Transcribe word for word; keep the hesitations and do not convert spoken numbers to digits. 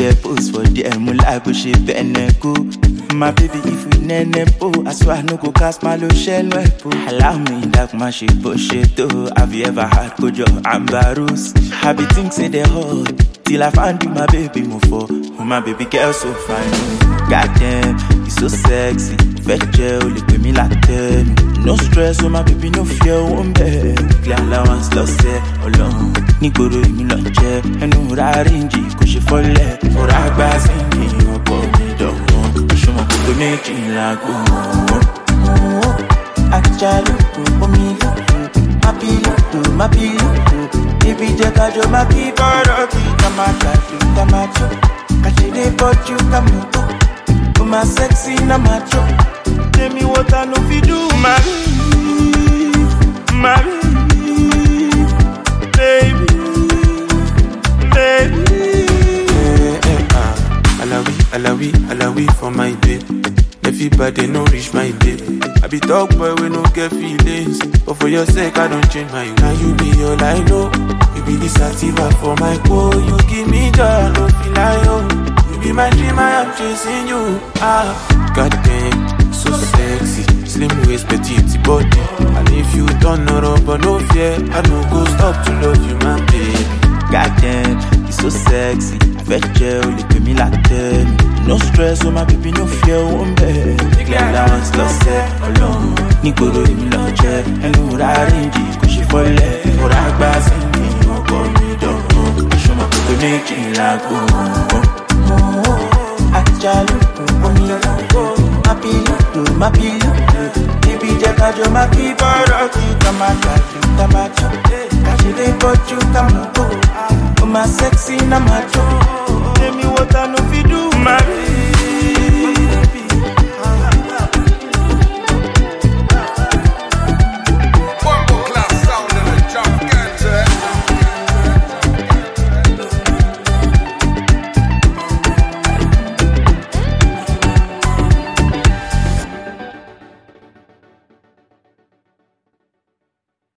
get post for the emula go she beneku. My baby, if you nene po, I swear I no go cast my lotion po. Allow me like my shit bullshit too. Have you ever had kojo ambarus? I be think say they hot till I find you, my baby move for. Oh, my baby girl so fine. Goddamn, you so sexy. Fetch only pay me like ten. No stress, oh my baby, no fear, one bed. Clear allowance, lost it alone. Nigoro in me lunch, and no rarinji, cause you fall left. For a bass in me, you call me dog. Show my people making like oh. Actually, oh me, happy look, my pillow. Baby, just got your my people, come on, come on, catch it, but you come on. My sexy na macho. Tell me what I know if you do. Marie, Marie, baby, baby. Eh, eh, ah. Alawi, alawi, alawi for my babe. Everybody no reach my babe. I be dog boy we no get feelings, but for your sake I don't change my way. Now you be all I know. You be the sativa for my core. You give me joy, I don't feel like home. Be my dream, I am chasing you. Ah, goddamn, so sexy. Slim waist, petite body. And if you don't know, but no fear, I don't go stop to love you, my baby. Goddamn, you so sexy. Fetch only pay me like ten. No stress, oh my baby, no fear, one bed. Clear allowance, lost it alone. Nigoro in me lunch, and no rarinji, cause she fall left. For a bass in me, you call me dog. Show my people making like oh. Actually, oh me, my pillow, my pillow. Baby, just got your my people, come on, come on, catch it, but you come on. Oh, my sexy na macho. Tell me what I know if you do, my